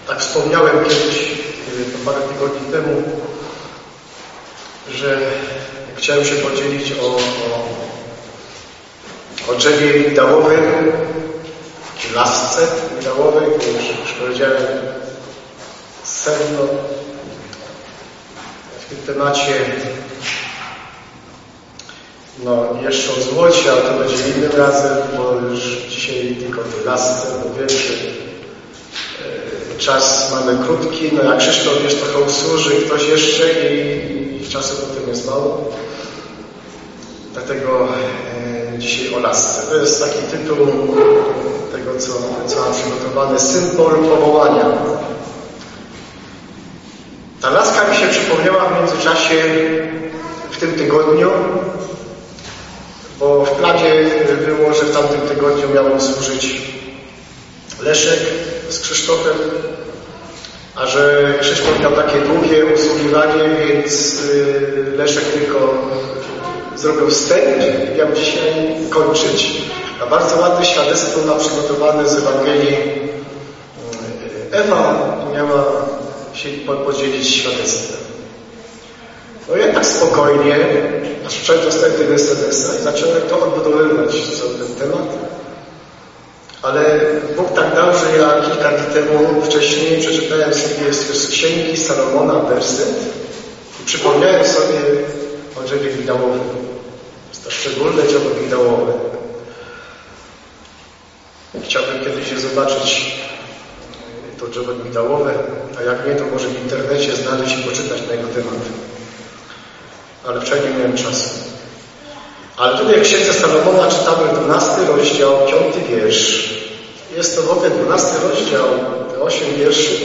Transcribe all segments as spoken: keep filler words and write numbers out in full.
Tak wspomniałem kiedyś, to parę tygodni temu, że chciałem się podzielić o, o, o drzewie migdałowym, lasce migdałowej, bo już, już powiedziałem sedno w tym temacie. No, jeszcze o złocie, ale to będzie innym razem, bo już dzisiaj tylko o tej lasce, bo wiem, że e, czas mamy krótki. No jak Krzysztof jeszcze trochę usłuży ktoś jeszcze i, i czasu potem jest mało. Dlatego e, dzisiaj o lasce. To jest taki tytuł tego, co, co mam przygotowany. Symbol powołania. Ta laska mi się przypomniała w międzyczasie w tym tygodniu, bo w planie było, że w tamtym tygodniu miałem służyć Leszek z Krzysztofem, a że Krzysztof miał takie długie usługiwanie, więc Leszek tylko zrobił wstęp i miał dzisiaj kończyć. A bardzo ładne świadectwo ma przygotowane z Ewangelii Ewa miała się podzielić świadectwem. No ja tak spokojnie, aż wczoraj dostałem tego es em es a i zacząłem to odbudowywać, cały ten temat. Ale Bóg tak dał, że ja kilka dni temu wcześniej przeczytałem sobie z Księgi Salomona werset i przypomniałem sobie o drzewie migdałowym. Jest to szczególne drzewo migdałowe. Chciałbym kiedyś je zobaczyć, to drzewo migdałowe, a jak nie, to może w internecie znaleźć i poczytać na jego temat. Ale wczoraj nie miałem czasu. Ale tutaj w Księdze Salomona czytamy dwunasty rozdział, piąty wiersz. Jest to w ogóle dwunasty rozdział, osiem wierszy,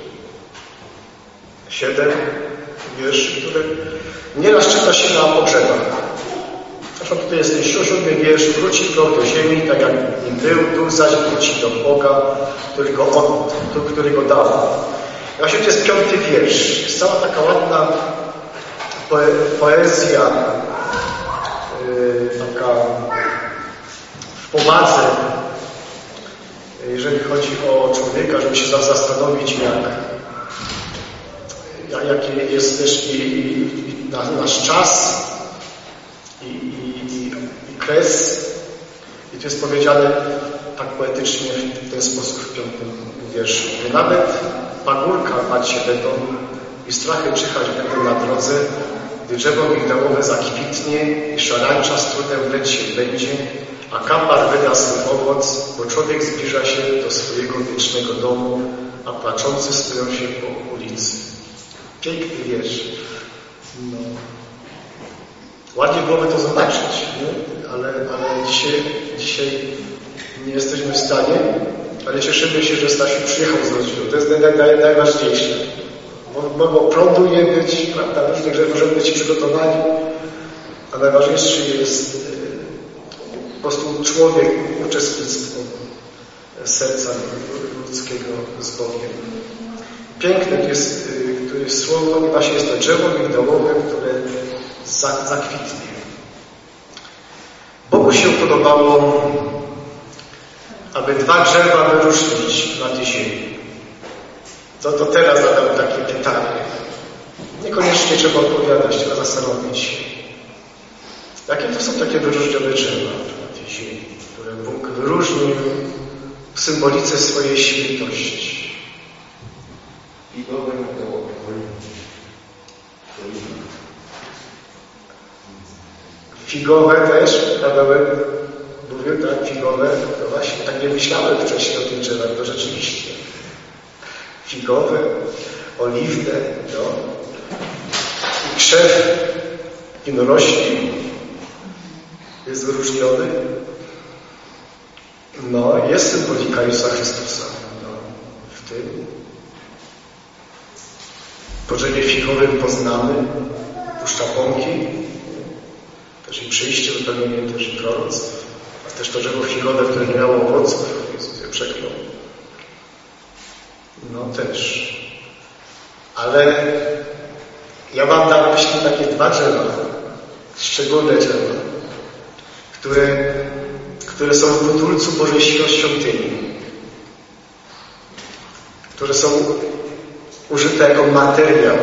siedem wierszy, które nieraz czyta się na pogrzebach. Zresztą tutaj jest ten siódmy wiersz. Wróci proch do ziemi, tak jak nim był, duch zaś wróci do Boga, który go od, który go dał. Właśnie to jest piąty wiersz. Jest cała taka ładna poe, poezja, yy, taka w powadze, jeżeli chodzi o człowieka, żeby się zastanowić, jak, jak, jaki jest też i, i, i nasz czas i, i, i, i kres. I tu jest powiedziane tak poetycznie w ten sposób w piątym wierszu. Nawet pagórka bać się będą i strachy czyhać będą na drodze, gdy drzewo migdałowe zakwitnie i szarańcza z trudem wleć się będzie, a kapar wyda swój owoc, bo człowiek zbliża się do swojego wiecznego domu, a płaczący stoją się po ulicy. Piękny wiersz. No. Ładnie byłoby to zobaczyć, nie? Ale, ale dzisiaj, dzisiaj nie jesteśmy w stanie, ale cieszymy się, że Stasiu przyjechał z rodziną. To jest naj, naj, najważniejsze. Bo, bo prądu nie być, prawda, różnych rzeczy możemy być przygotowani, a najważniejsze jest po prostu człowiek, uczestnictwo serca ludzkiego z Bogiem. Piękne to jest, to jest słowo i właśnie jest to drzewo migdałowe, które zakwitnie. Bogu się podobało, aby dwa drzewa wyróżnić na tej ziemi. To, to teraz zadam takie pytanie. Niekoniecznie trzeba odpowiadać, trzeba zastanowić się. Jakie to są takie wyróżnione drzewa na tej ziemi, które Bóg wyróżnił w symbolice swojej świętości? Figowe migdałowe. Figowe też, Paweł mówił, tak, figowe, no właśnie, tak nie myślałem wcześniej o tych drzewach, to rzeczywiście. Figowe, oliwne, no. I krzew winorośli jest wyróżniony. No, jest symbolika Jezusa Chrystusa, no, w tym. Po drzewie figowym poznamy puszcza Pąki, też i przyjście, wypełnienie też i proroctw, a też to drzewo figowe, które nie miało owoców, Jezus je przeklął. No też. Ale ja mam na myśli takie dwa drzewa, szczególne drzewa, które, które są w budulcu Bożej Świątyni. które są użyte jako materiał.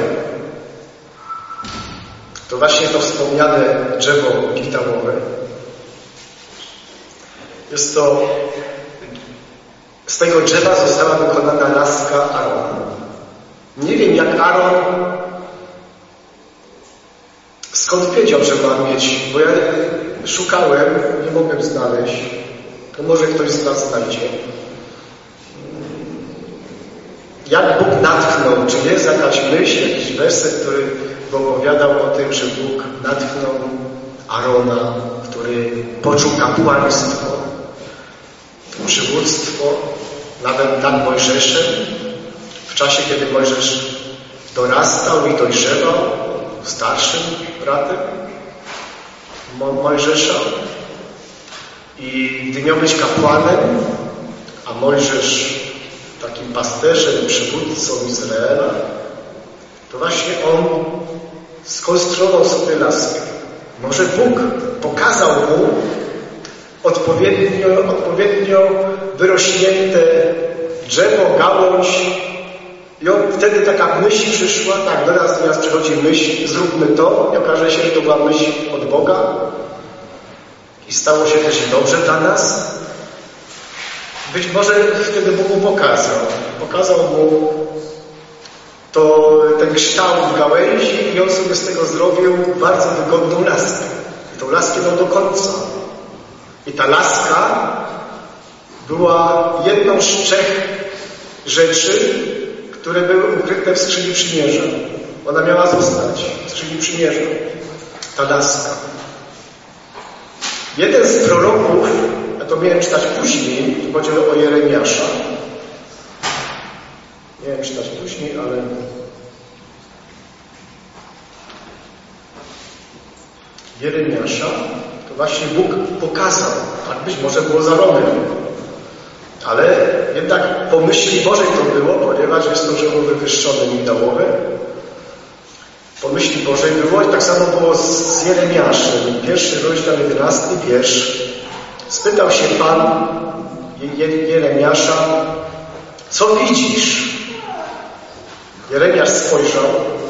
To właśnie to wspomniane drzewo migdałowe. Jest to, z tego drzewa została wykonana laska Arona. Nie wiem, jak Aaron skąd wiedział, że ma mieć, bo ja szukałem, nie mogłem znaleźć. To może ktoś z nas znajdzie. Jak Bóg natchnął, czy jest jakaś myśl, jakiś werset, który opowiadał o tym, że Bóg natchnął Arona, który poczuł kapłaństwo, przywództwo, nawet nad Mojżeszem, w czasie, kiedy Mojżesz dorastał i dojrzewał, starszym bratem Mo- Mojżesza. I gdy miał być kapłanem, a Mojżesz takim pasterzem, przywódcą Izraela, to właśnie on skonstruował sobie laskę. Może Bóg pokazał mu odpowiednio, odpowiednio wyrośnięte drzewo, gałąź i on, wtedy taka myśl przyszła, tak, do nas teraz przychodzi myśl, zróbmy to i okaże się, że to była myśl od Boga i stało się też dobrze dla nas. Być może wtedy Bóg mu pokazał. Pokazał mu to, ten kształt gałęzi i on sobie z tego zrobił bardzo wygodną laskę. I tą laskę miał do końca. I ta laska była jedną z trzech rzeczy, które były ukryte w skrzyni przymierza. Ona miała zostać w skrzyni przymierza. Ta laska. Jeden z proroków, ja to miałem czytać później, chodzi o Jeremiasza. Miałem czytać później, ale Jeremiasza to właśnie Bóg pokazał. Tak być może było za Romem. Ale jednak po myśli Bożej to było, ponieważ jest to drzewo wywyższone migdałowe. Po myśli Bożej było i tak samo było z Jeremiaszem. Pierwszy rozdział, jedenasty wiersz. Spytał się Pan Jeremiasza, co widzisz? Jeremiasz spojrzał.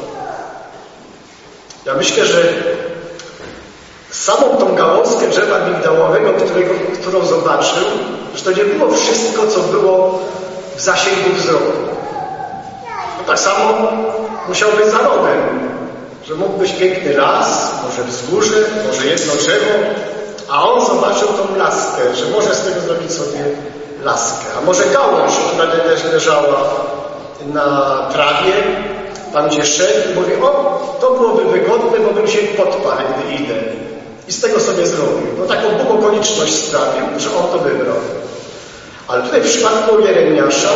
Ja myślę, że samą tą gałązkę drzewa migdałowego, którego, którą zobaczył, że to nie było wszystko, co było w zasięgu wzroku. No tak samo musiał być za rogiem, że mógł być piękny las, może wzgórze, może jedno drzewo, a on zobaczył tą laskę, że może z tego zrobić sobie laskę. A może gałąź, która też leżała na trawie, tam gdzie szedł i mówi, o, to byłoby wygodne, bo bym się podparł, gdy idę. I z tego sobie zrobił. No taką Bóg okoliczność sprawił, że on to wybrał. Ale tutaj w przypadku Jeremiasza,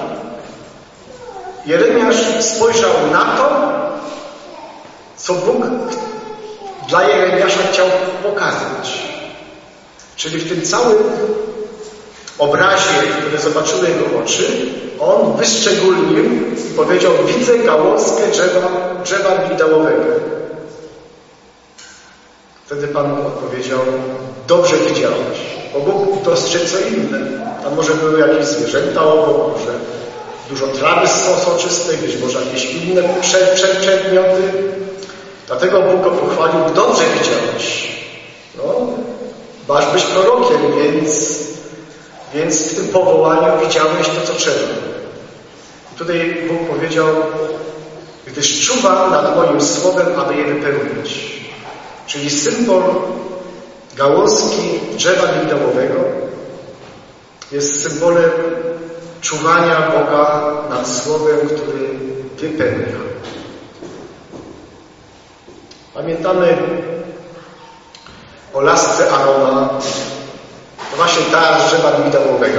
Jeremiasz spojrzał na to, co Bóg dla Jeremiasza chciał pokazać. Czyli w tym całym obrazie, który zobaczyły jego oczy, on wyszczególnił i powiedział, widzę gałązkę drzewa, drzewa migdałowego. Wtedy Pan odpowiedział, dobrze widziałeś, bo Bóg dostrzegł co inne. Tam może były jakieś zwierzęta obok, może dużo trawy soczystej, być może jakieś inne przedmioty. Dlatego Bóg go pochwalił, dobrze widziałeś. No, masz być prorokiem, więc, więc w tym powołaniu widziałeś to, co trzeba. I tutaj Bóg powiedział, gdyż czuwam nad moim słowem, aby je wypełnić. Czyli symbol gałązki drzewa migdałowego jest symbolem czuwania Boga nad słowem, który wypełnia. Pamiętamy o lasce Arona, to właśnie ta z drzewa migdałowego,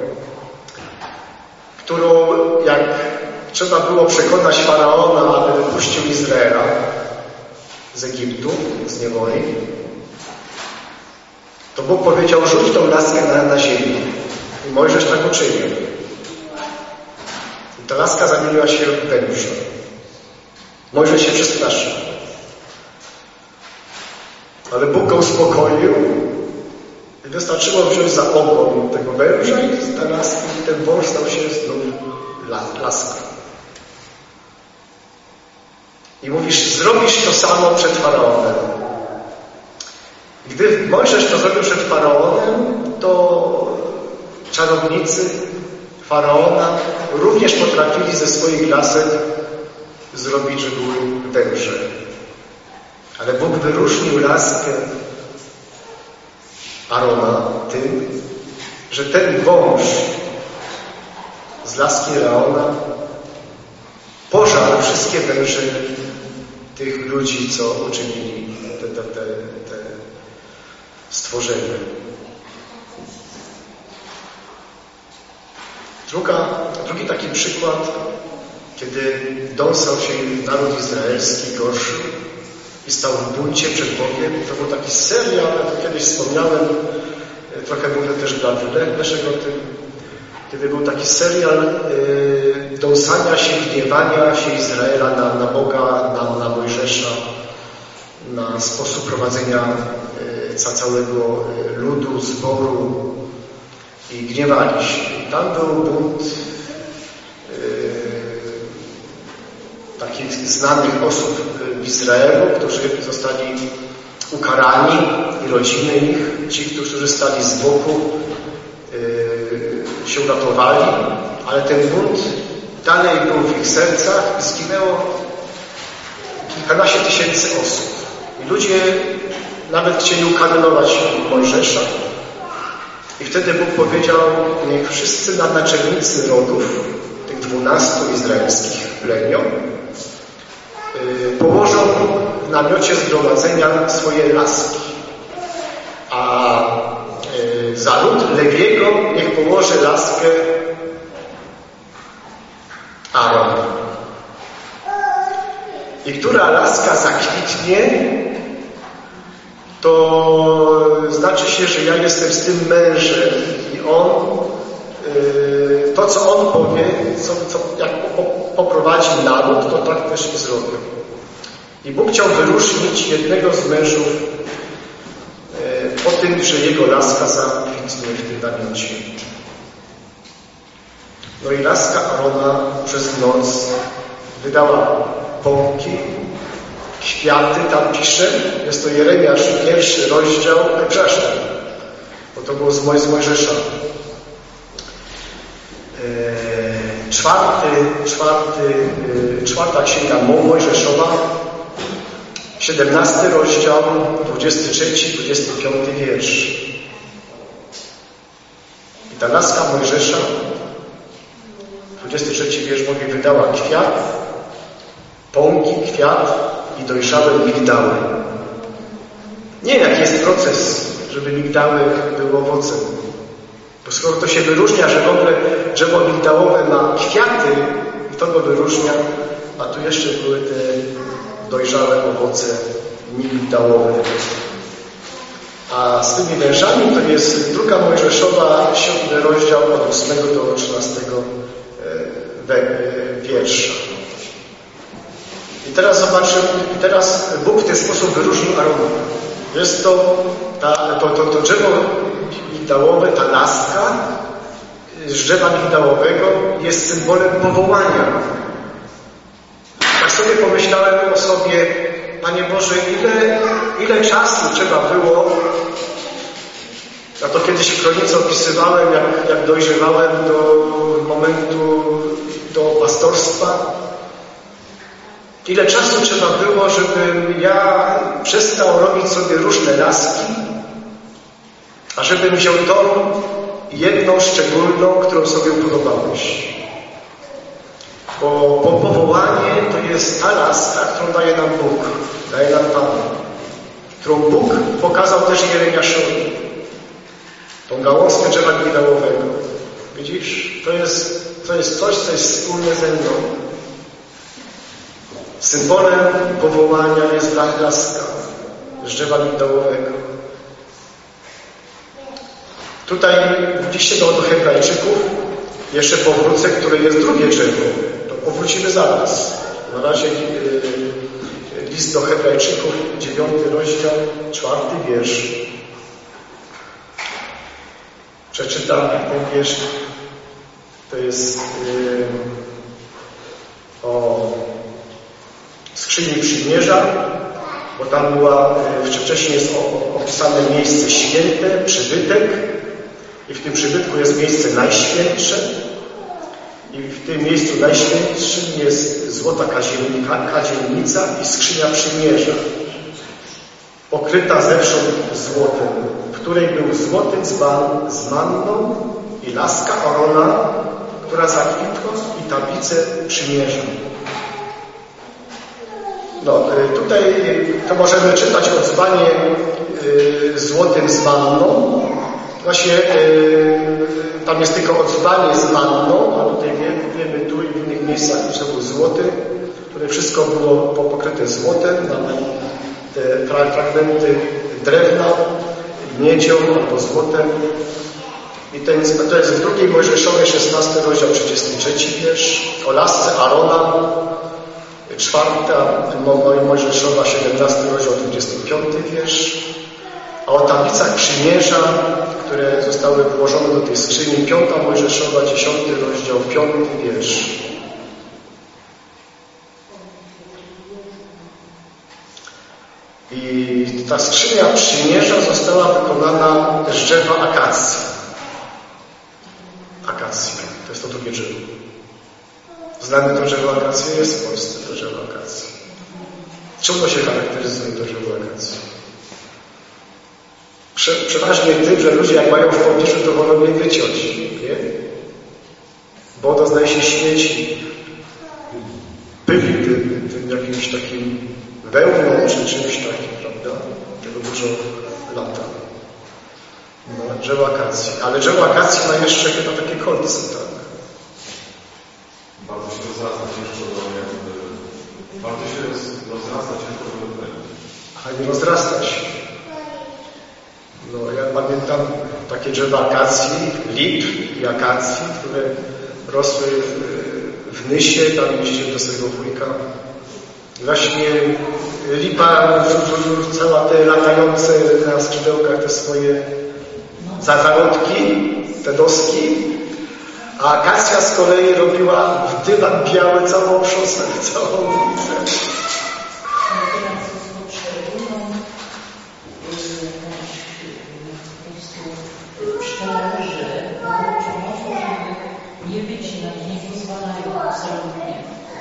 którą jak trzeba było przekonać Faraona, aby wypuścił Izraela z Egiptu, z niewoli, to Bóg powiedział, rzuć tą laskę na, na ziemię. I Mojżesz tak uczynił. I ta laska zamieniła się w węża. Mojżesz się przestraszył. Ale Bóg go uspokoił Wystarczyło wziąć za ogon tego węża i teraz ten wąż stał się znów laską. I mówisz, zrobisz to samo przed Faraonem. Gdy Mojżesz to zrobił przed Faraonem, to czarownicy Faraona również potrafili ze swoich lasek zrobić, że były węże. Ale Bóg wyróżnił laskę Arona tym, że ten wąż z laski Arona pożarł wszystkie węże tych ludzi, co uczynili te, te, te, te stworzenia. Druga, drugi taki przykład, kiedy dąsał się naród izraelski gorszy i stał w buncie przed Bogiem. To był taki serial, ja to kiedyś wspomniałem, trochę mówię też dla Leszek o tym, kiedy był taki serial yy, dąsania się, gniewania się Izraela na, na Boga, na, na Mojżesza, na sposób prowadzenia yy, całego ludu, zboru i gniewali się. I tam był bunt yy, takich znanych osób w Izraelu, którzy zostali ukarani i rodziny ich, ci, którzy stali z boku, yy, się uratowali, ale ten bunt dalej był w ich sercach i zginęło kilkanaście tysięcy osób. I ludzie nawet chcieli ukamienować Mojżesza. I wtedy Bóg powiedział, niech wszyscy naczelnicy rodów, tych dwunastu izraelskich plemion, yy, położą w namiocie zgromadzenia swoje laski. A yy, za lud Lewiego niech położy laskę Aaron. I która laska zakwitnie, to znaczy się, że ja jestem z tym mężem i on, yy, to co on powie, co, co, jak po, poprowadzi naród, to tak też i zrobię. I Bóg chciał wyróżnić jednego z mężów yy, po tym, że jego laska zakwitnie w tym namiocie. No i laska Arona przez noc wydała pąki, kwiaty, tam pisze, jest to Jeremiasz, pierwszy rozdział, przepraszam, bo to było z, Moj, z Mojżesza. Eee, czwarty, czwarty, e, czwarta księga Mojżeszowa, siedemnasty rozdział, dwudziesty trzeci, dwudziesty piąty wiersz. I ta laska Mojżesza, dwudziesty trzeci wiersz mówi, wydała kwiat, pąki, kwiat i dojrzałe migdały. Nie wiem, jaki jest proces, żeby migdały były owocem. Bo skoro to się wyróżnia, że w ogóle drzewo migdałowe ma kwiaty, to go wyróżnia, a tu jeszcze były te dojrzałe owoce migdałowe. A z tymi wężami to jest druga Mojżeszowa, siódmy rozdział od ósmego do trzynastego wiersza. I teraz zobaczymy, teraz Bóg w ten sposób wyróżnił Arona. Jest to, ta, to, to, to drzewo migdałowe, ta laska z drzewa migdałowego jest symbolem powołania. Tak sobie pomyślałem o sobie, Panie Boże, ile, ile czasu trzeba było, ja to kiedyś w kronice opisywałem, jak, jak dojrzewałem do momentu do pastorstwa. Ile czasu trzeba było, żebym ja przestał robić sobie różne laski, a żebym wziął tą jedną szczególną, którą sobie upodobałeś. Bo, bo powołanie to jest ta laska, którą daje nam Bóg, daje nam Pan, którą Bóg pokazał też Jeremiaszowi. Tą gałązkę drzewa migdałowego. Widzisz? To jest, to jest coś, co jest wspólne ze mną. Symbolem powołania jest laska z drzewa migdałowego. Tutaj w liście do, do Hebrajczyków jeszcze powrócę, które jest drugie drzewo. To powrócimy zaraz. Na razie yy, list do Hebrajczyków, dziewiąty rozdział, czwarty wiersz. Przeczytam powieść, to jest yy, o skrzyni przymierza, bo tam była, yy, wcześniej jest opisane miejsce święte, przybytek i w tym przybytku jest miejsce najświętsze i w tym miejscu najświętszym jest złota kadzielnica i skrzynia przymierza, pokryta zewsząd złotem, w której był złoty dzban z manną i laska Arona, która zakwitła i tablicę przymierza. No, tutaj to możemy czytać o dzbanie y, złotym z manną. Właśnie y, tam jest tylko o dzbanie z manną, a tutaj wiemy, wiemy tu i w innych miejscach, że był złoty, które wszystko było pokryte złotem, nawet te fragmenty drewna, miedzią albo złotem. I ten, to jest w drugiej Mojżeszowej, szesnasty rozdział, trzydziesty trzeci wiersz, o lasce Arona, czwarta Mojżeszowa, siedemnasty rozdział, dwudziesty piąty wiersz, a o tablicach przymierza, które zostały włożone do tej skrzyni, piąta Mojżeszowa, dziesiąty rozdział, piąty wiersz. I ta skrzynia przymierza została wykonana z drzewa akacji. Akacji, to jest to drugie drzewo. Znamy to drzewo akacji, jest w Polsce to drzewo akacji. Czym to się charakteryzuje, to drzewo akacji? Prze, przeważnie tym, że ludzie jak mają w pobliżu, to wolą je wyciąć, nie? Bo to zdaje się śmieci, pyli tym, tym jakimś takim wełną czy czymś takim, prawda? Tego dużo lata. No, drzewo akacji. Ale drzewo akacji ma jeszcze chyba takie kolce, tak? Bardzo się rozrasta ciężko do jakby... Bardzo się rozrasta ciężko do tego. A nie rozrasta się. No, ja pamiętam takie drzewa akacji, lip i akacji, które rosły w, w Nysie, tam jeździłem do swojego wujka. Właśnie lipa cała te latające na skrzydełkach te swoje zarodki, te doski, a akacja z kolei robiła w dywan biały całą szosę, całą ulicę. Nie wycinać, nie pozwalają absolutnie.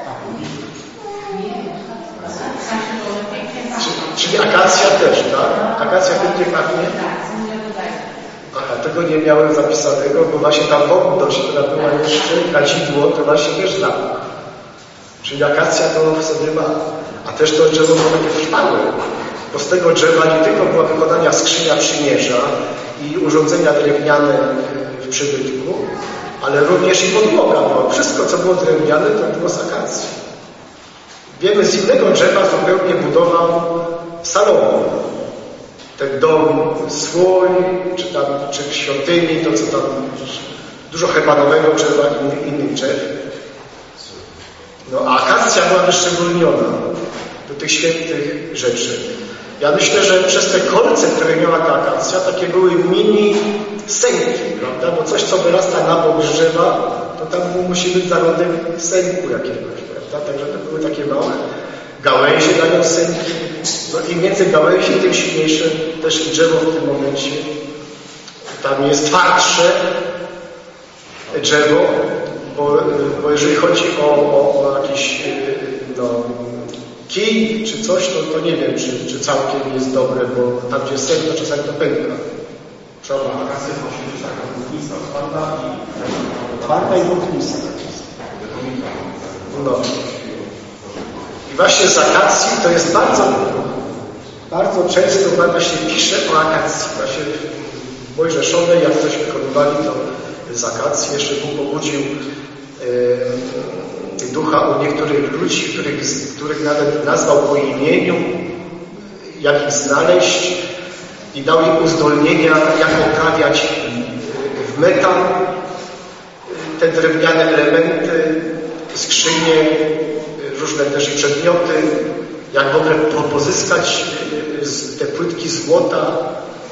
Czyli akacja też, tak? Akacja pięknie pachnie? Aha, tego nie miałem zapisanego, bo właśnie ta wodność, która była jeszcze, kadzidło, to właśnie też zapach. Czyli akacja to w sobie ma. A też to drzewo było takie trwałe, bo z tego drzewa nie tylko była wykonania skrzynia przymierza i urządzenia drewniane w przybytku, ale również i podłoga była. Wszystko, co było drewniane, to było z akacji. Wiemy, z innego drzewa zupełnie budował Salomon. Ten dom swój, czy tam, czy w świątyni, to co tam, dużo hebanowego drzewa i innych, innych drzew. No, a akacja była wyszczególniona do tych świętych rzeczy. Ja myślę, że przez te kolce, które miała ta akacja, takie były mini sęki, prawda? Bo coś, co wyrasta na bok drzewa, to tam musi być zarodek sęku jakiegoś, prawda? Także to były takie małe gałęzie dają sęki. No im więcej gałęzi, tym silniejsze też i drzewo w tym momencie. Tam jest twardsze drzewo, bo, bo jeżeli chodzi o, o, o jakiś no, kij czy coś, to, to nie wiem, czy, czy całkiem jest dobre, bo tam gdzie jest sęk, to czasami to pęka. Trzeba. Akacja musi być taka włóknista, twarda i... Twarda i włóknista. No. I właśnie z akacji to jest bardzo, bardzo często właśnie pisze o akacji. Właśnie w Mojżeszowej, jak coś wykonywali, to z akacji. Jeszcze Bóg pobudził e, ducha u niektórych ludzi, których, których nawet nazwał po imieniu, jak ich znaleźć i dał im uzdolnienia, jak oprawiać w metal te drewniane elementy, skrzynie, różne też i przedmioty, jak w ogóle pozyskać te płytki złota,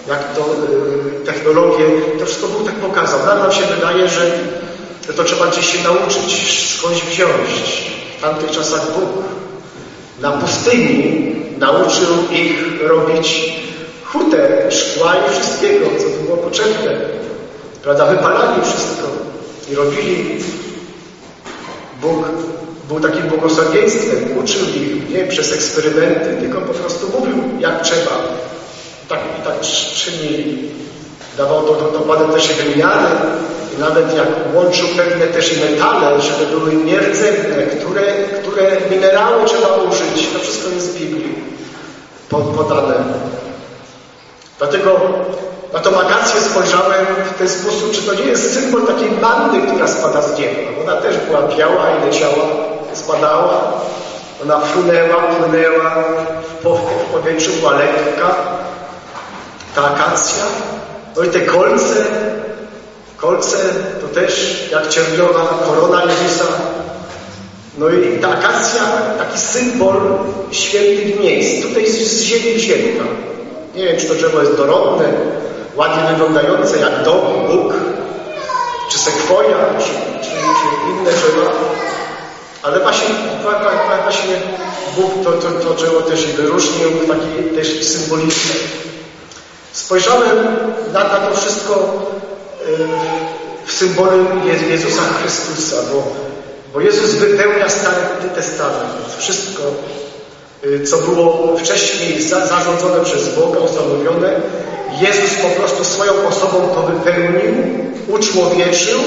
jak to y, technologie, to wszystko Bóg tak pokazał. Nam, nam się wydaje, że to trzeba gdzieś się nauczyć, skądś wziąć. W tamtych czasach Bóg na pustyni nauczył ich robić hutę, szkła i wszystkiego, co było potrzebne. Prawda? Wypalali wszystko i robili. Bóg był takim błogosławieństwem, uczył ich nie przez eksperymenty, tylko po prostu mówił, jak trzeba. Tak i tak czynili. Dawał do, do, dokładne też wymiary i nawet jak łączył pewne też i metale, żeby były nierdzewne, które, które minerały trzeba użyć. To wszystko jest w Biblii podane. Dlatego na tą Agację spojrzałem w ten sposób, czy to nie jest symbol takiej manny, która spada z nieba. Ona też była biała i leciała, spadała. Ona frunęła, płynęła w, po, w powietrzu, była lekka. Ta akacja. No i te kolce, kolce to też jak cierniowa korona Jezusa. No i ta akacja, taki symbol świętych miejsc. Tutaj z ziemi wzięta. Nie wiem, czy to drzewo jest dorodne, ładnie wyglądające jak dom, Bóg, czy sekwoja, czy, czy, czy inne drzewa. Ale właśnie, właśnie Bóg to, to, to drzewo też i wyróżnił w taki też symboliczny. Spojrzałem na, na to wszystko w symbolu Jezusa Chrystusa, bo, bo Jezus wypełnia Stary Testament. Wszystko, co było wcześniej zarządzone przez Boga, ustanowione, Jezus po prostu swoją osobą to wypełnił, uczłowieczył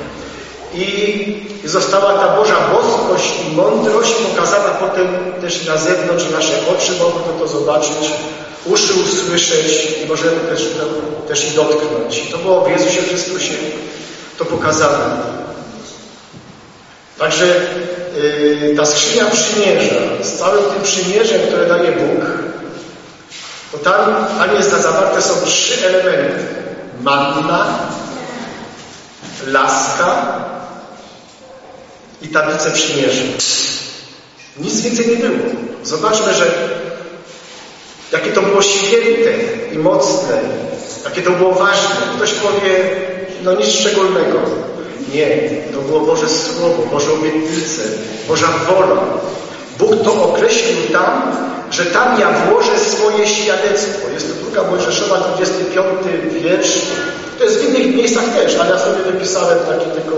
i została ta Boża boskość i mądrość pokazana potem też na zewnątrz, nasze oczy mogą to zobaczyć, uszy usłyszeć i możemy też, to, też i dotknąć. I to było w Jezusie Chrystusie to pokazane. Także yy, ta skrzynia przymierza z całym tym przymierzem, które daje Bóg, to tam, tam jest zawarte są trzy elementy. Manna, laska i tablice przymierza. Nic więcej nie było. Zobaczmy, że jakie to było święte i mocne, jakie to było ważne. Ktoś powie, no nic szczególnego. Nie, to było Boże Słowo, Boże obietnice, Boża wola. Bóg to określił tam, że tam ja włożę swoje świadectwo. Jest to druga Mojżeszowa, dwudziesty piąty wiersz. To jest w innych miejscach też, ale ja sobie wypisałem takie tylko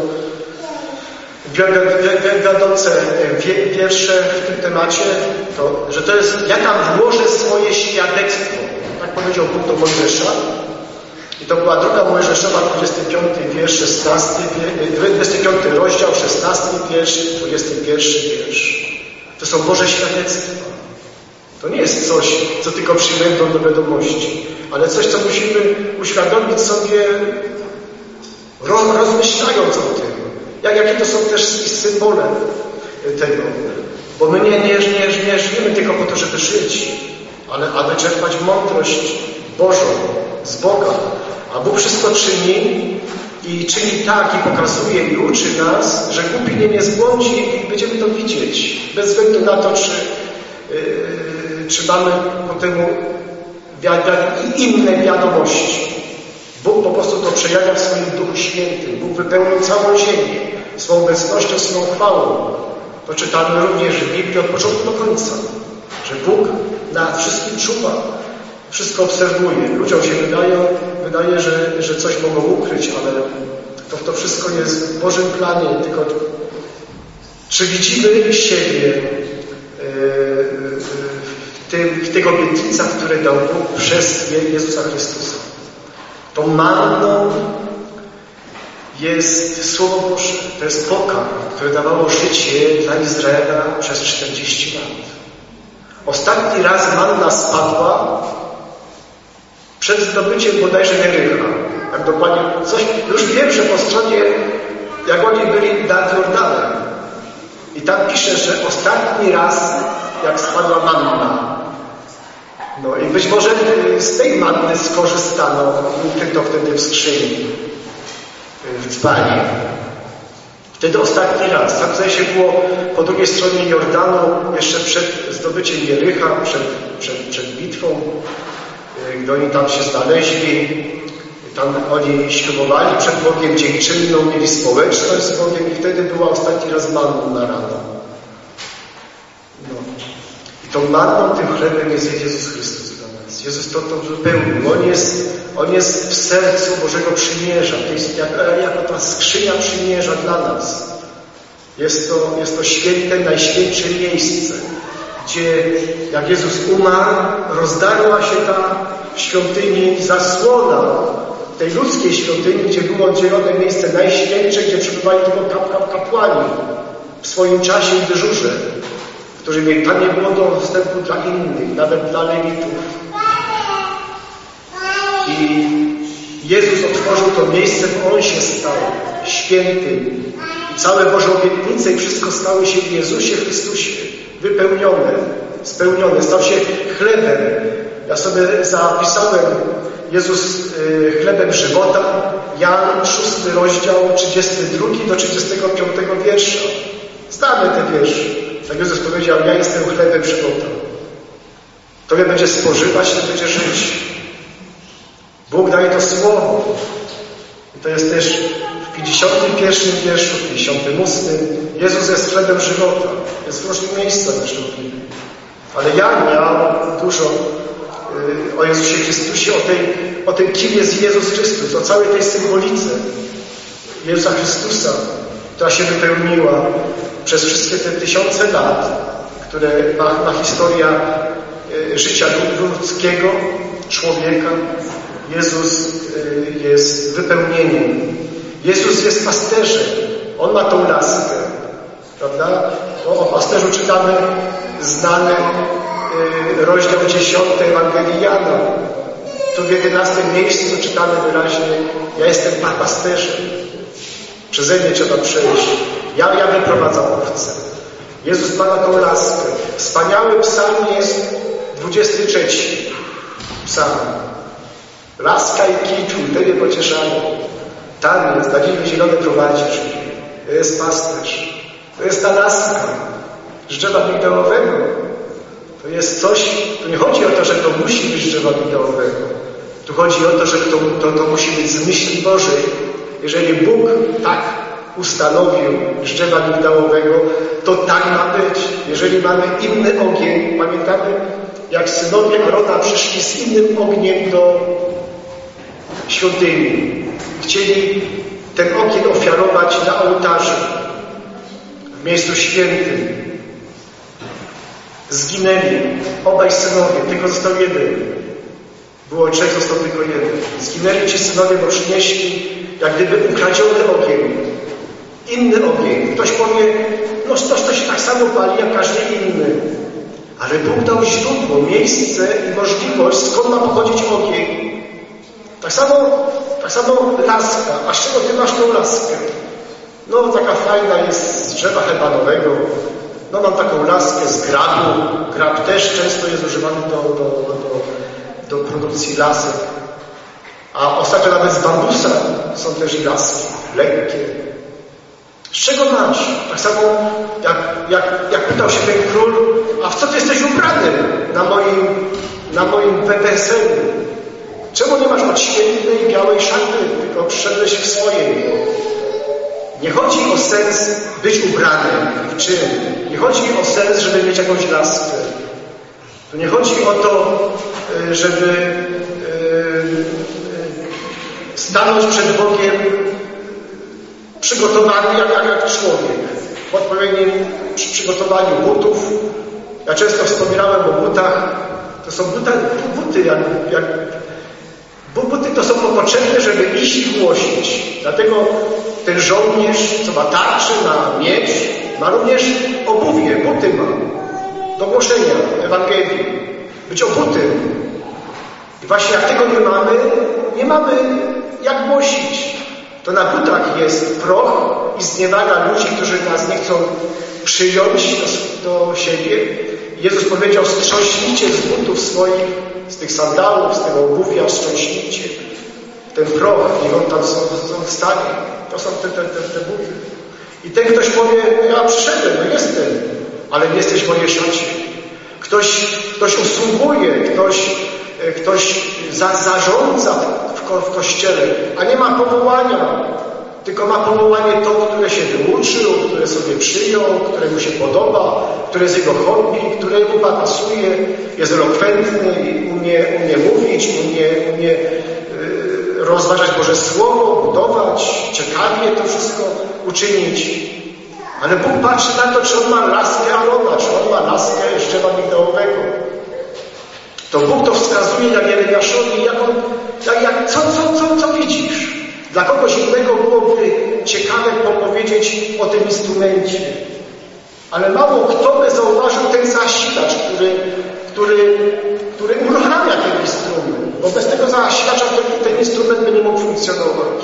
wiodące wiersze w tym temacie, to, że to jest, ja tam włożę swoje świadectwo. Tak powiedział Bóg do Mojżesza. I to była druga Mojżeszowa, dwudziesty piąty wiersz, szesnasty, dwudziesty piąty rozdział, szesnasty wiersz, dwudziesty pierwszy wiersz. To są Boże świadectwa. To nie jest coś, co tylko przyjmujemy do wiadomości, ale coś, co musimy uświadomić sobie, rozmyślając o tym. Jak, jakie to są też symbole tego. Bo my nie, nie, nie, nie żyjemy tylko po to, żeby żyć, ale aby czerpać mądrość Bożą z Boga. A Bóg wszystko czyni i czyni tak i pokazuje i uczy nas, że głupi nie, nie zbłądzi i będziemy to widzieć. Bez względu na to, czy, yy, czy mamy po temu wi wi inne wiadomości. Bóg po prostu to przejawia w swoim Duchu Świętym. Bóg wypełnił całą ziemię swą obecnością, swą chwałą. To czytamy również w Biblii od początku do końca, że Bóg nad wszystkim czuwa, wszystko obserwuje. Ludziom się wydaje, wydaje że, że coś mogą ukryć, ale to, to wszystko jest w Bożym planie. Tylko czy widzimy siebie w, tym, w tych obietnicach, które dał Bóg przez Jezusa Chrystusa? Tą manną jest Słowo Boże. To jest pokarm, które dawało życie dla Izraela przez czterdzieści lat. Ostatni raz manna spadła przed zdobyciem bodajże Jericha. Tak dokładnie coś. Już wiem, że po stronie, jak oni byli nad Jordanem. I tam pisze, że ostatni raz, jak spadła manna. No i być może z tej manny skorzystano, ukryto wtedy w skrzyni, w dzbanie. Wtedy ostatni raz. Tam w sensie było po drugiej stronie Jordanu, jeszcze przed zdobyciem Jericha, przed, przed, przed bitwą. gdy oni tam się znaleźli, tam oni ślubowali przed Bogiem, dziękczynną, mieli społeczność z Bogiem i wtedy była ostatni raz manna na rano. No. I tą manną, tym chlebem jest Jezus Chrystus dla nas. Jezus to, to wypełnił. On jest, On jest w sercu Bożego Przymierza. To jest jak, jako ta skrzynia przymierza dla nas. Jest to, jest to święte, najświętsze miejsce, gdzie jak Jezus umarł, rozdarła się ta w świątyni zasłona tej ludzkiej świątyni, gdzie było oddzielone miejsce najświętsze, gdzie przebywali tylko kap, kap, kapłani w swoim czasie i dyżurze, którzy mieli, tam nie było dostępu dla innych, nawet dla lewitów. I Jezus otworzył to miejsce, bo On się stał świętym. I całe Boże obietnice i wszystko stały się w Jezusie Chrystusie. Wypełnione, spełnione. Stał się chlebem. Ja sobie zapisałem Jezus y, chlebem żywota. Jan, szósty rozdział, trzydziesty drugi do trzydziestego piątego wiersza. Znamy te wiersze. Tak Jezus powiedział, ja jestem chlebem żywota. Kto mnie będzie spożywać, ten będzie żyć. Bóg daje to słowo. I to jest też w pięćdziesiątym pierwszym wierszu, w pięćdziesiątym ósmym. Jezus jest chlebem żywota. Jest w różnych miejscach zresztą. Ale Jan miał dużo yy, o Jezusie Chrystusie, o, tej, o tym, kim jest Jezus Chrystus, o całej tej symbolice Jezusa Chrystusa, która się wypełniła przez wszystkie te tysiące lat, które ma, ma historia yy, życia ludzkiego, człowieka. Jezus yy, jest wypełnieniem. Jezus jest pasterzem. On ma tą laskę. Prawda? O, o pasterzu czytamy znany y, rozdział dziesiąty Ewangelii Jana. Tu w jedenastym miejscu czytamy wyraźnie: ja jestem pasterzem. Przeze mnie trzeba przejść. Ja, ja wyprowadzam owce. Jezus ma na tą laskę. Wspaniały psalm jest dwudziesty trzeci. Psalm. Laska i kiczu, te mnie pocieszają. Tam jest, na dziwy zielone prowadzisz. To jest pasterz. To jest ta laska z drzewa migdałowego. To jest coś, tu nie chodzi o to, że to musi być z drzewa migdałowego. Tu chodzi o to, że to, to, to musi być z myśli Bożej. Jeżeli Bóg tak ustanowił z drzewa migdałowego, to tak ma być. Jeżeli mamy inny ogień, pamiętamy, jak synowie Arona przyszli z innym ogniem do świątyni. Chcieli ten ogień ofiarować na ołtarzu, w miejscu świętym. Zginęli obaj synowie, tylko został jeden. Było trzech, został tylko jeden. Zginęli ci synowie, bo przynieśli jak gdyby ukradziony ogień. Inny ogień. Ktoś powie, no ktoś to się tak samo pali jak każdy inny. Ale Bóg dał źródło, miejsce i możliwość, skąd ma pochodzić ogień. Tak samo, tak samo laska. A z czego ty masz tą laskę? No taka fajna jest z drzewa hebanowego. No mam taką laskę z grabu. Grab też często jest używany do, do, do, do produkcji lasek. A ostatnio nawet z bambusa są też i laski. Lekkie. Z czego masz? Tak samo jak, jak, jak pytał się ten król, a w co ty jesteś ubrany na moim, na moim weselu? Czemu nie masz odświętnej białej szaty, tylko przyszedłeś w swojej? Nie chodzi o sens być ubranym w czym. Nie chodzi o sens, żeby mieć jakąś laskę. Tu nie chodzi o to, żeby stanąć przed Bogiem przygotowany jak, jak, jak człowiek. W odpowiednim przy przygotowaniu butów. Ja często wspominałem o butach. To są buta, buty, jak, jak buty to są potrzebne, żeby iść i głosić. Dlatego ten żołnierz, co ma tarczę, ma miecz, ma również obuwie, buty ma do głoszenia Ewangelii. Być obutym. I właśnie jak tego nie mamy, nie mamy jak głosić. To na butach jest proch i zniewaga ludzi, którzy nas nie chcą przyjąć do, do siebie. Jezus powiedział: strząśnijcie z butów swoich, z tych sandałów, z tego obuwia, strząśnijcie. Ten proch, niech on tam zostanie. To są te, te, te, te buty. I ten ktoś powie: ja przyszedłem, no jestem, ale nie jesteś w mojej szacie. Ktoś, ktoś usługuje, ktoś ktoś za, zarządza w, ko, w Kościele, a nie ma powołania, tylko ma powołanie to, które się wyuczył, które sobie przyjął, które mu się podoba, które jest jego hobby, które mu pasuje, jest elokwentny i umie, umie mówić, umie, umie yy, rozważać Boże Słowo, budować, ciekawie to wszystko uczynić. Ale Bóg patrzy na to, czy on ma laskę Arona, czy on ma laskę drzewa migdałowego. To Bóg to wskazuje jak Jeremiaszowi, jak on, jak, jak, co, co, co, co widzisz? Dla kogoś innego byłoby ciekawe powiedzieć o tym instrumencie. Ale mało kto by zauważył ten zasilacz, który, który, który uruchamia ten instrument. Bo bez tego zasilacza ten, ten instrument by nie mógł funkcjonować.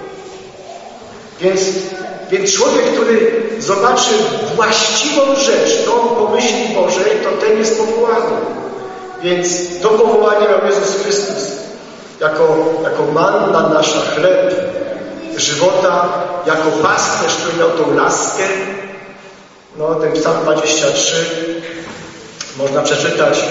Więc, więc człowiek, który zobaczy właściwą rzecz, tą po myśli Bożej, to ten jest powołany. Więc to powołanie miał Jezus Chrystus. Jako, jako manna nasza, chleb żywota, jako pasterz, który miał tą laskę. No, ten Psalm dwadzieścia trzy można przeczytać.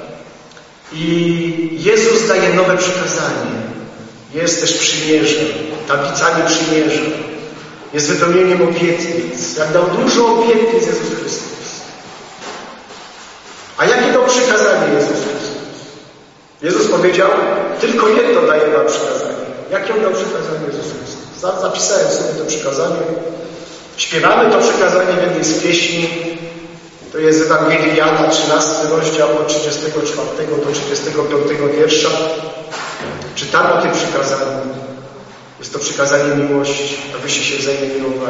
I Jezus daje nowe przykazanie. Jest też przymierze, tablicami przymierza. Jest wypełnieniem obietnic. Jak dał dużo obietnic Jezus Chrystus. A jakie dał przykazanie Jezus Chrystus? Jezus powiedział, tylko jedno daje wam przykazanie. Jakie on dał przykazanie Jezus Chrystus? Zapisałem sobie to przykazanie. Śpiewamy to przykazanie w jednej z pieśni. To jest Ewangelii Jana, trzynasty rozdział od trzydziestego czwartego do trzydziestego piątego wiersza. Czytamy o tym przykazaniu. Jest to przykazanie miłości, abyście się wzajemnie miłowali.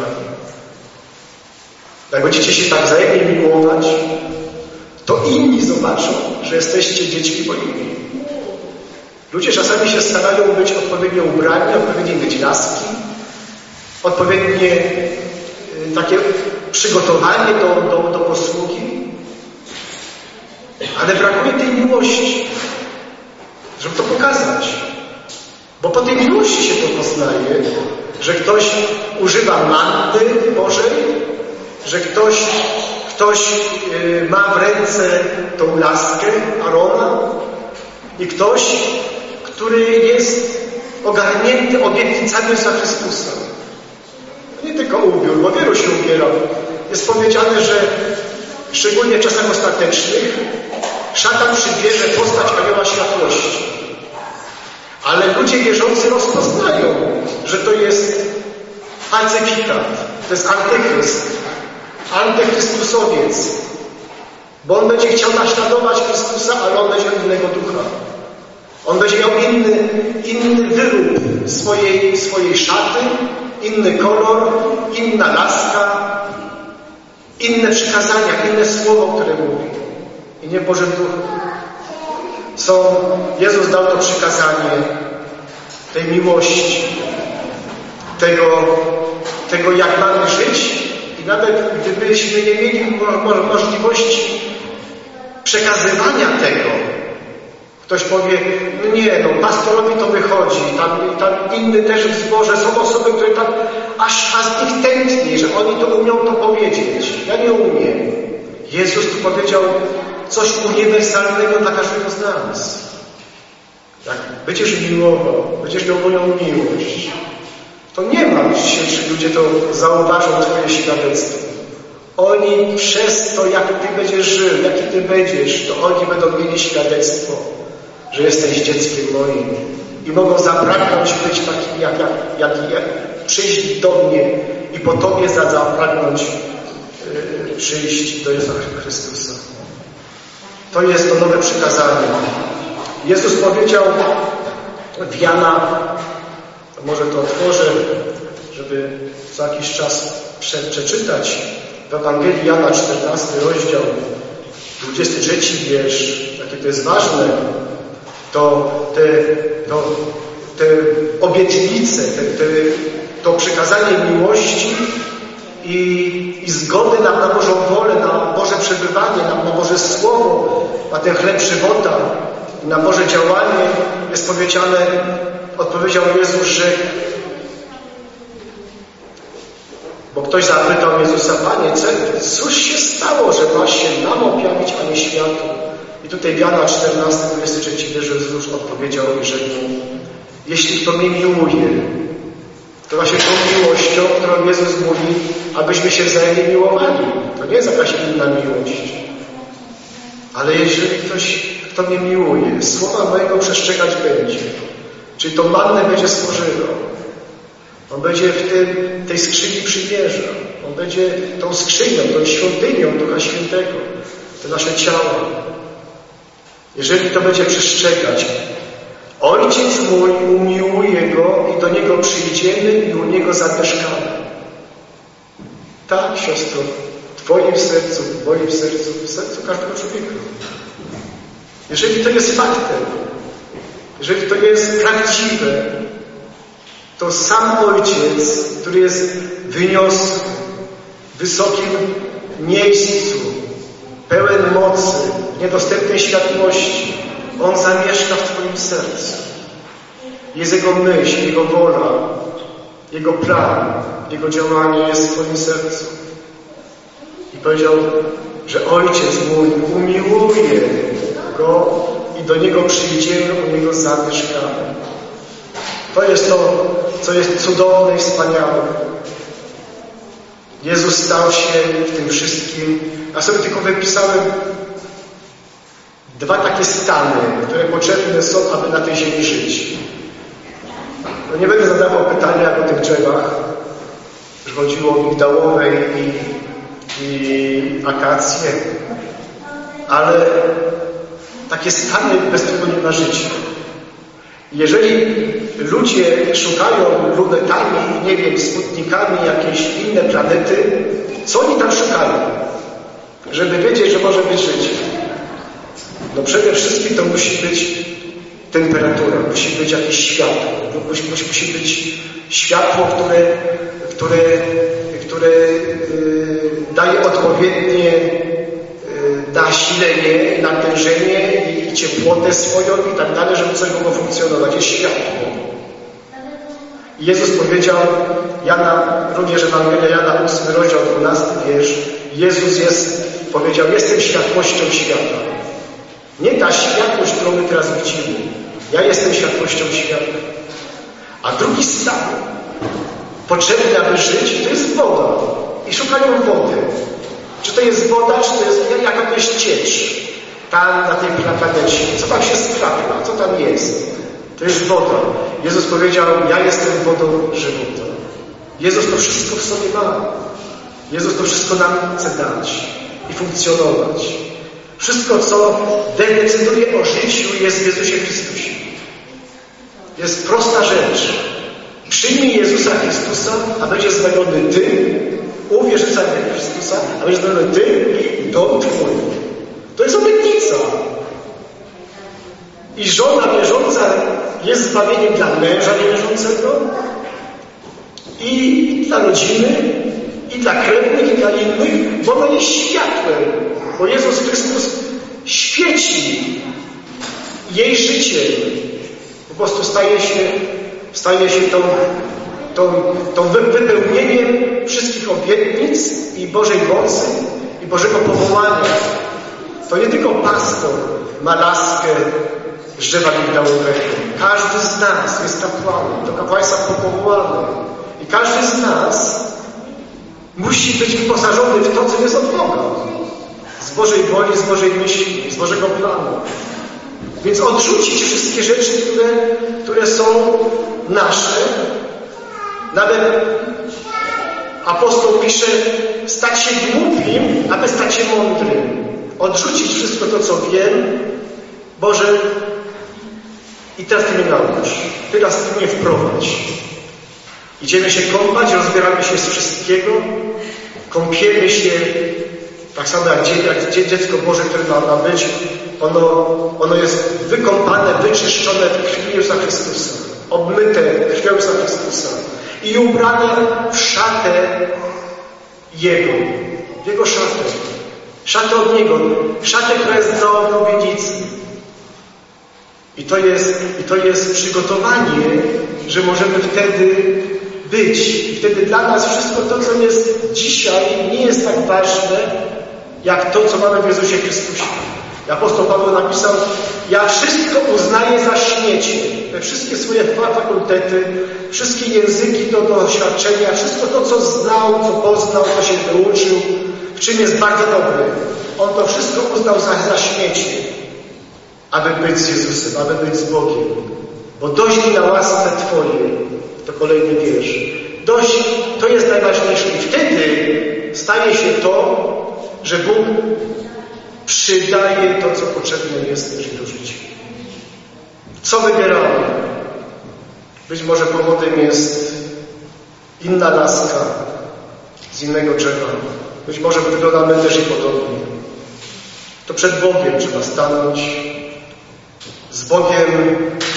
Jak będziecie się tak wzajemnie miłować, to inni zobaczą, że jesteście dziećmi Bożymi. Ludzie czasami się starają być odpowiednio ubrani, odpowiednio mieć laski, odpowiednie y, takie przygotowanie do, do, do posługi, ale brakuje tej miłości, żeby to pokazać. Bo po tej miłości się to poznaje, że ktoś używa manny Bożej, że ktoś, ktoś y, ma w ręce tą laskę Arona i ktoś, który jest ogarnięty obietnicami Jezusa Chrystusa. Nie tylko ubiór, bo wielu się ubiera. Jest powiedziane, że szczególnie w czasach ostatecznych szatan przybierze postać anioła światłości. Ale ludzie wierzący rozpoznają, że to jest arcykitat, to jest antychryst, antychrystusowiec. Bo on będzie chciał naśladować Chrystusa, ale on będzie innego ducha. On będzie miał inny, inny wyrób swojej, swojej szaty, inny kolor, inna laska, inne przykazania, inne słowo, które mówi. I nie w Bożym Duchu. Są, Jezus dał to przykazanie tej miłości, tego, tego jak mamy żyć i nawet gdybyśmy nie mieli możliwości przekazywania tego, ktoś powie, no nie, no pastorowi to wychodzi, tam, tam inny też w zborze, są osoby, które tam aż, aż ich tętni, że oni to umią to powiedzieć. Ja nie umiem. Jezus tu powiedział coś uniwersalnego dla każdego z nas. Jak będziesz miłował, będziesz miał moją miłość, to nie ma dzisiaj, czy ludzie to zauważą Twoje świadectwo. Oni przez to, jak Ty będziesz żył, jaki Ty będziesz, to oni będą mieli świadectwo, że jesteś dzieckiem moim. I mogą zapragnąć być takim, jak, jak, jak, jak przyjść do mnie i po Tobie zapragnąć yy, przyjść do Jezusa Chrystusa. To jest to nowe przykazanie. Jezus powiedział w Jana, może to otworzę, żeby za jakiś czas prze, przeczytać, w Ewangelii Jana, czternasty rozdział, dwudziesty trzeci wiersz, jakie to jest ważne, to te, to, te obietnice, te, te, to przykazanie miłości i, i zgody na, na Bożą wolę, na Boże przebywanie, na, na Boże Słowo, na ten chleb żywota, na Boże działanie jest powiedziane, odpowiedział Jezus, że bo ktoś zapytał Jezusa, Panie, cóż się stało, że masz się nam objawić, a nie światu? I tutaj w Jana czternastym, dwudziestym trzecim wierszu Jezus odpowiedział i rzekł: jeśli kto mnie miłuje, to właśnie tą miłością, którą Jezus mówi, abyśmy się wzajemnie miłowali. To nie jest jakaś inna miłość. Ale jeżeli ktoś, kto mnie miłuje, słowa mojego przestrzegać będzie, czyli tą mannę będzie spożywał, on będzie w tym, tej skrzyni przymierza, on będzie tą skrzynią, tą świątynią Ducha Świętego, te nasze ciała. Jeżeli to będzie przestrzegać, Ojciec mój umiłuje go i do niego przyjdziemy i u niego zamieszkamy. Tak, siostro, w Twoim sercu, w moim sercu, w sercu każdego człowieka. Jeżeli to jest faktem, jeżeli to jest prawdziwe, to sam Ojciec, który jest wyniosły, w wysokim miejscu, pełen mocy, niedostępnej światłości, On zamieszka w Twoim sercu. Jest Jego myśl, Jego wola, Jego plan, Jego działanie jest w Twoim sercu. I powiedział, że Ojciec mój umiłuje Go i do Niego przyjdziemy, u Niego zamieszkamy. To jest to, co jest cudowne i wspaniałe. Jezus stał się w tym wszystkim. Ja sobie tylko wypisałem dwa takie stany, które potrzebne są, aby na tej ziemi żyć. No nie będę zadawał pytania jak o tych drzewach, że chodziło o migdałowe i, i akacje, ale takie stany, bez którego nie ma życia. Jeżeli ludzie szukają lunetami, nie wiem, sputnikami, jakieś inne planety, co oni tam szukają? Żeby wiedzieć, że może być życie. No przede wszystkim to musi być temperatura, musi być jakieś światło, musi, musi być światło, które, które, które yy, daje odpowiednie yy, nasilenie, natężenie i, i ciepłotę swoją i tak dalej, żeby coś mogło funkcjonować. Jest światło. I Jezus powiedział, Jana, również Ewangelia Jana, ósmy rozdział, dwunasty wiersz, Jezus jest, powiedział, jestem światłością świata. Nie ta światłość, którą my teraz widzimy. Ja jestem światłością świata. A drugi stan, potrzebny, aby żyć, to jest woda. I szukają wody. Czy to jest woda, czy to jest jakaś ciecz tam na tej planecie. Co tam się skrapla? Co tam jest? To jest woda. Jezus powiedział, ja jestem wodą żywota. Jezus to wszystko w sobie ma. Jezus to wszystko nam chce dać i funkcjonować. Wszystko, co decyduje o życiu, jest w Jezusie Chrystusie. Jest prosta rzecz. Przyjmij Jezusa Chrystusa, a będzie zbawiony Ty. Uwierz w Chrystusa, a będzie zbawiony Ty i dom Twój. To jest obietnica. I żona wierząca jest zbawieniem dla męża niewierzącego i dla rodziny, i dla krewnych, i dla innych, bo ona jest światłem. Bo Jezus Chrystus świeci jej życiem. Po prostu staje się, staje się tą, tą, tą wypełnieniem wszystkich obietnic i Bożej mocy i Bożego powołania. To nie tylko pastor ma laskę z drzewa migdałowego. Każdy z nas jest kapłanem, do kapłaństwa powołany. I każdy z nas musi być wyposażony w to, co jest od Boga. Z Bożej woli, z Bożej myśli, z Bożego planu. Więc odrzucić wszystkie rzeczy, które, które są nasze. Nawet apostoł pisze, stać się głupim, aby stać się mądrym. Odrzucić wszystko to, co wiem. Boże, i teraz Ty mnie naucz. Teraz Ty mnie wprowadź. Idziemy się kąpać, rozbieramy się z wszystkiego, kąpiemy się, tak samo jak, jak dziecko Boże, które ma, ma być, ono, ono jest wykąpane, wyczyszczone w krwi Jezusa Chrystusa, obmyte krwią Jezusa Chrystusa i ubrane w szatę Jego, w Jego szatę, szatę od Niego, szatę, która jest dla oblubienicę. I to jest, i to jest przygotowanie, że możemy wtedy być. I wtedy dla nas wszystko to, co jest dzisiaj, nie jest tak ważne, jak to, co mamy w Jezusie Chrystusie. I apostoł Paweł napisał: ja wszystko uznaję za śmiecie. Te wszystkie swoje fakultety, wszystkie języki do doświadczenia, wszystko to, co znał, co poznał, co się wyuczył, w czym jest bardzo dobry. On to wszystko uznał za, za śmiecie, aby być z Jezusem, aby być z Bogiem. Bo dość mi na łasce Twojej. To kolejny wiersz. Dość, to jest najważniejsze. I wtedy staje się to, że Bóg przydaje to, co potrzebne jest też do życia. Co wybieramy? Być może powodem jest inna laska z innego drzewa. Być może wyglądamy też i podobnie. To przed Bogiem trzeba stanąć. Z Bogiem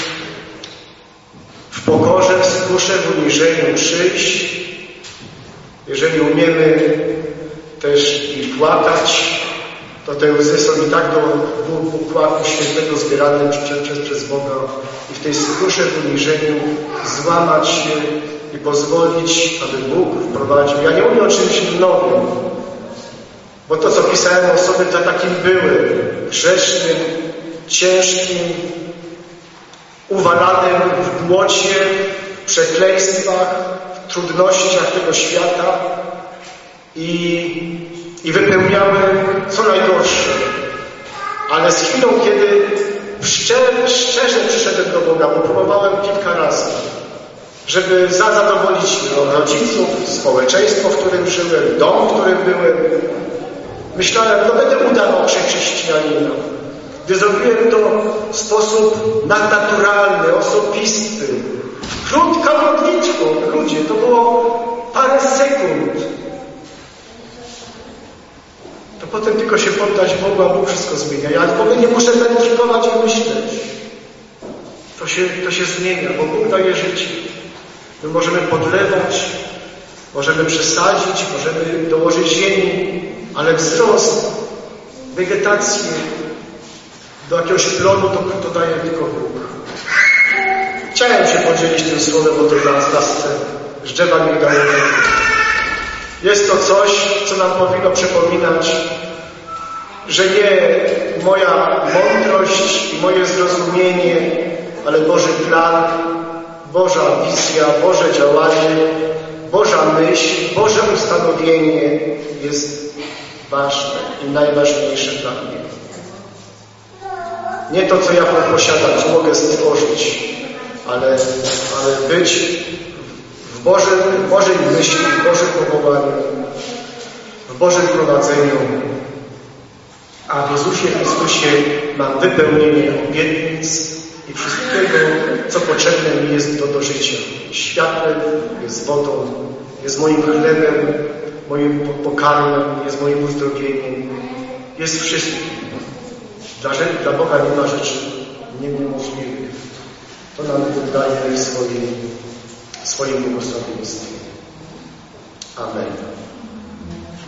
w pokorze, w skrusze, w uniżeniu przyjść. Jeżeli umiemy też i płakać, to te łzy są i tak do układu świętego zbierane przez, przez, przez Boga. I w tej skrusze, w uniżeniu złamać się i pozwolić, aby Bóg wprowadził. Ja nie mówię o czymś nowym, bo to, co pisałem o sobie, to takim byłem. Grzesznym, ciężkim, uwalanym w błocie, w przekleństwach, w trudnościach tego świata i, i wypełniałem co najgorsze. Ale z chwilą, kiedy szczerze, szczerze przyszedłem do Boga, bo próbowałem kilka razy, żeby zadowolić rodziców, społeczeństwo, w którym żyłem, dom, w którym byłem, myślałem, no będę udawał się chrześcijanina. Gdy zrobiłem to w sposób nadnaturalny, osobisty, krótką modlitwą, ludzie, to było parę sekund. To potem tylko się poddać Bogu, a Bóg wszystko zmienia. Ja w ogóle nie muszę medytować i myśleć. To się, to się zmienia, bo Bóg daje życie. My możemy podlewać, możemy przesadzić, możemy dołożyć ziemi, ale wzrost, wegetację, do jakiegoś plonu to, to daje tylko Bóg. Chciałem się podzielić tym słowem o tej lasce z drzewa migdałowego. Jest to coś, co nam powinno przypominać, że nie moja mądrość i moje zrozumienie, ale Boży plan, Boża wizja, Boże działanie, Boża myśl, Boże ustanowienie jest ważne i najważniejsze dla mnie. Nie to, co ja posiadam, co mogę stworzyć, ale, ale być w Bożym, w Bożej myśli, w Bożym powołaniu, w Bożym prowadzeniu. A w Jezusie Chrystusie mam wypełnienie obietnic i wszystkiego, co potrzebne mi jest do, do życia. Światłem, jest wodą, jest moim chlebem, moim pokarmem, jest moim uzdrowieniem. Jest wszystkim. Dla, dla Boga nie ma rzeczy niemożliwych. To nam wydaje w swoim, swoim błogosławieństwie. Amen.